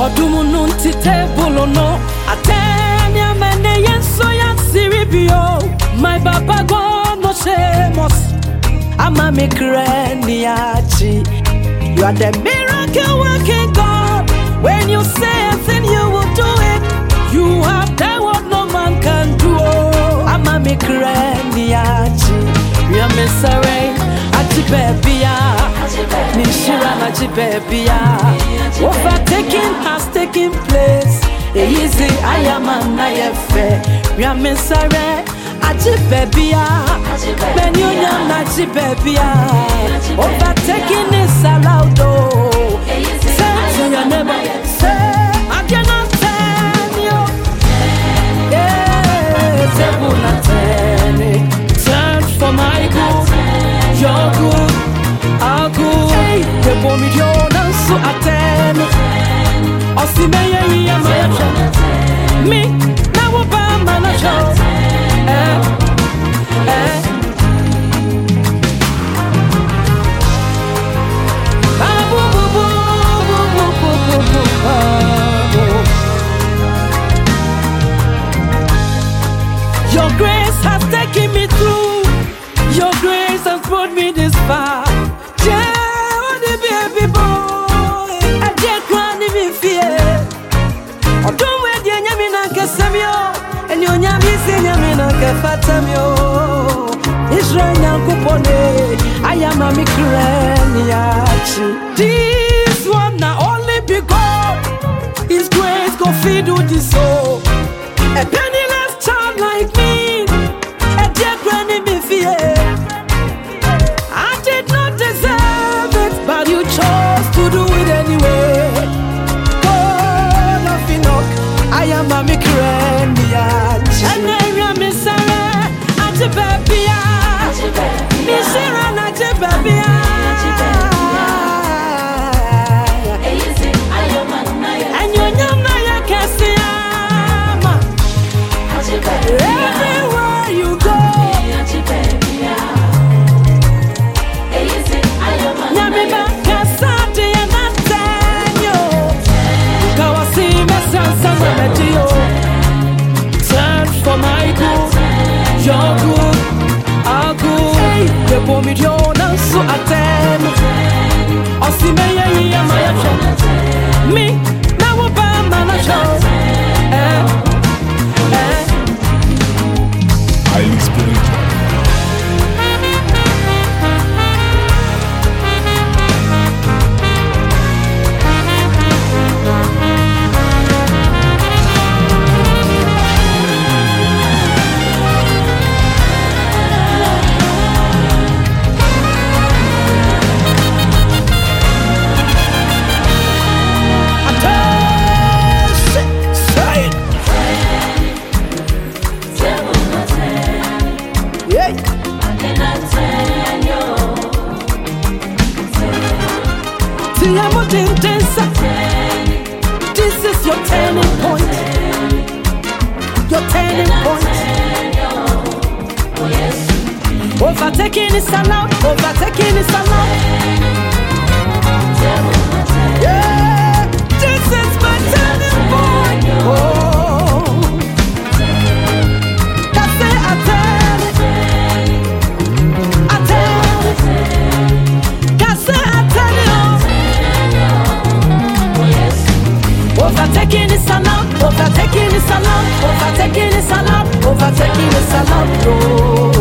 Odumunun ti table no. Atenya mene yenso ya siribio. My Baba God no shemos. Ama me kreniachi. You are the miracle working God. When you say a thing, you will do it. You have done what no man can do. Ama me kreniachi. You are me saray. Achi bebia. Nishira na achi bebia. Overtaking has taken place. Easy, I am an IFA. You are me saray. Achi bebia. When you know achi bebia. Overtaking is allowed. Say to your neighbor, say, I cannot tell you. Yeah, say, will not tell it. Search for my good. You're good, I'm good. Hey, the woman you're not so attend. Or see me, yeah, my me, now about my show. Your grace has taken me through. Your grace has brought me this far. Yeah, the baby boy. I just can't even fear. Oh, don't wait, dear Yamina Casamio. And your Yamisi Yamina Cafatamio. Israel Yankupone. I am a Mikreniachi. This one not only because His grace go feed with the soul. A penniless child like me. A dear granny me fear. I did not deserve it, but you chose to do it anyway. God of Enoch, I am a Mikreniachi. And I am Miss Sarah, Achi Bebia. Miss Sarah, Achi Bebia. And your Namaya Cassiama. Everywhere you go. Nyamiba Cassati and Nathaniel. Kawasi Messa Metio. Search for my good. You're good, I'm good. The woman you're not so attend. Or see me, yeah, my me, now about my show. Highly spiritual. This is your turning point. Your turning point. Overtaking is allowed. Overtaking is allowed. Yeah, this is my turning point. Oh, that's it. I tell it. I tell it. That's it. I tell it. Overtaking is allowed. Overtaking is allowed. Overtaking is allowed. Overtaking is allowed. Oh.